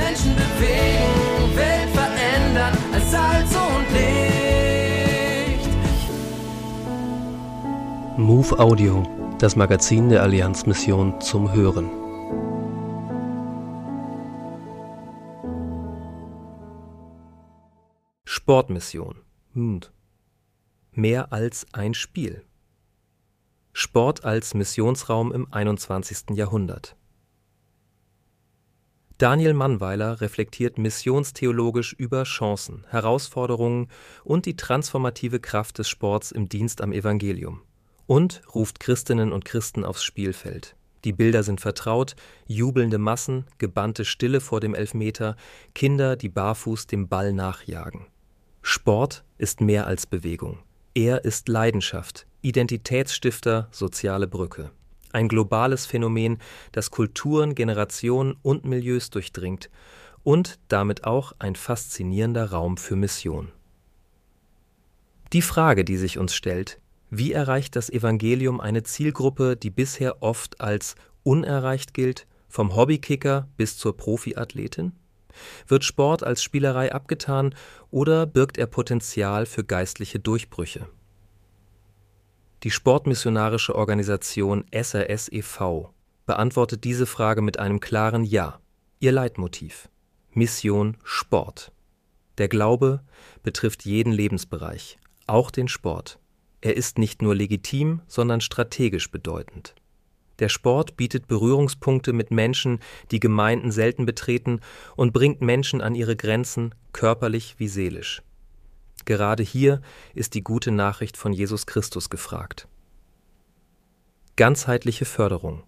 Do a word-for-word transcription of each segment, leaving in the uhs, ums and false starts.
Menschen bewegen, Welt verändern als Salz und Licht. Move Audio, das Magazin der Allianzmission zum Hören. Sportmission. Hm. Mehr als ein Spiel. Sport als Missionsraum im einundzwanzigsten Jahrhundert. Daniel Mannweiler reflektiert missionstheologisch über Chancen, Herausforderungen und die transformative Kraft des Sports im Dienst am Evangelium und ruft Christinnen und Christen aufs Spielfeld. Die Bilder sind vertraut, jubelnde Massen, gebannte Stille vor dem Elfmeter, Kinder, die barfuß dem Ball nachjagen. Sport ist mehr als Bewegung. Er ist Leidenschaft, Identitätsstifter, soziale Brücke. Ein globales Phänomen, das Kulturen, Generationen und Milieus durchdringt und damit auch ein faszinierender Raum für Mission. Die Frage, die sich uns stellt: Wie erreicht das Evangelium eine Zielgruppe, die bisher oft als unerreicht gilt, vom Hobbykicker bis zur Profiathletin? Wird Sport als Spielerei abgetan oder birgt er Potenzial für geistliche Durchbrüche? Die sportmissionarische Organisation S R S e V beantwortet diese Frage mit einem klaren Ja. Ihr Leitmotiv: Mission Sport. Der Glaube betrifft jeden Lebensbereich, auch den Sport. Er ist nicht nur legitim, sondern strategisch bedeutend. Der Sport bietet Berührungspunkte mit Menschen, die Gemeinden selten betreten, und bringt Menschen an ihre Grenzen, körperlich wie seelisch. Gerade hier ist die gute Nachricht von Jesus Christus gefragt. Ganzheitliche Förderung.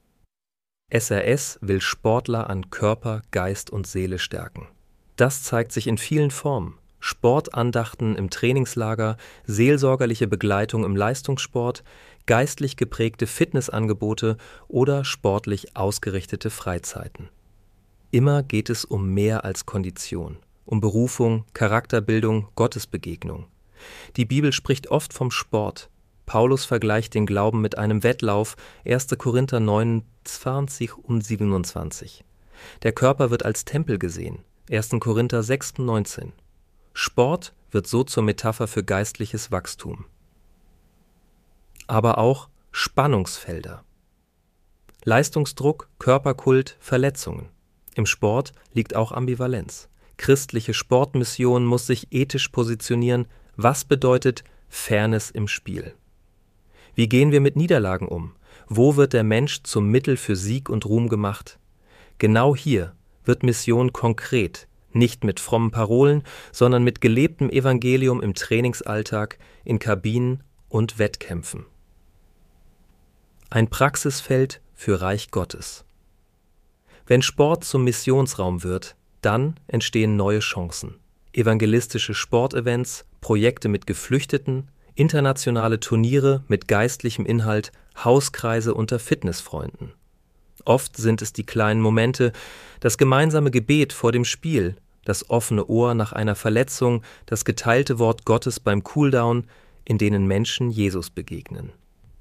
S R S will Sportler an Körper, Geist und Seele stärken. Das zeigt sich in vielen Formen: Sportandachten im Trainingslager, seelsorgerliche Begleitung im Leistungssport, geistlich geprägte Fitnessangebote oder sportlich ausgerichtete Freizeiten. Immer geht es um mehr als Kondition, um Berufung, Charakterbildung, Gottesbegegnung. Die Bibel spricht oft vom Sport. Paulus vergleicht den Glauben mit einem Wettlauf, erster Korinther neun, zwanzig und siebenundzwanzig. Der Körper wird als Tempel gesehen, erster Korinther sechs, neunzehn. Sport wird so zur Metapher für geistliches Wachstum. Aber auch Spannungsfelder. Leistungsdruck, Körperkult, Verletzungen. Im Sport liegt auch Ambivalenz. Christliche Sportmission muss sich ethisch positionieren. Was bedeutet Fairness im Spiel? Wie gehen wir mit Niederlagen um? Wo wird der Mensch zum Mittel für Sieg und Ruhm gemacht? Genau hier wird Mission konkret, nicht mit frommen Parolen, sondern mit gelebtem Evangelium im Trainingsalltag, in Kabinen und Wettkämpfen. Ein Praxisfeld für Reich Gottes. Wenn Sport zum Missionsraum wird, dann entstehen neue Chancen. Evangelistische Sportevents, Projekte mit Geflüchteten, internationale Turniere mit geistlichem Inhalt, Hauskreise unter Fitnessfreunden. Oft sind es die kleinen Momente, das gemeinsame Gebet vor dem Spiel, das offene Ohr nach einer Verletzung, das geteilte Wort Gottes beim Cooldown, in denen Menschen Jesus begegnen.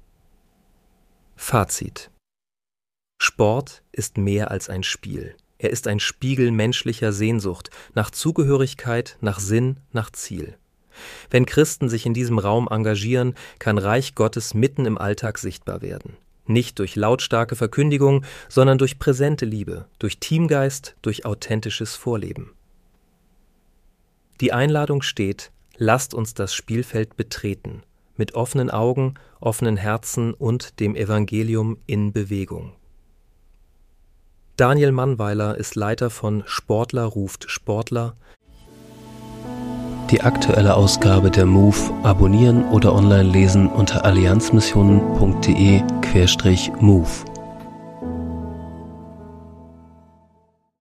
Fazit: Sport ist mehr als ein Spiel. Er ist ein Spiegel menschlicher Sehnsucht, nach Zugehörigkeit, nach Sinn, nach Ziel. Wenn Christen sich in diesem Raum engagieren, kann Reich Gottes mitten im Alltag sichtbar werden. Nicht durch lautstarke Verkündigung, sondern durch präsente Liebe, durch Teamgeist, durch authentisches Vorleben. Die Einladung steht: Lasst uns das Spielfeld betreten, mit offenen Augen, offenen Herzen und dem Evangelium in Bewegung. Daniel Mannweiler ist Leiter von Sportler ruft Sportler. Die aktuelle Ausgabe der Move abonnieren oder online lesen unter allianzmissionen punkt de slash move.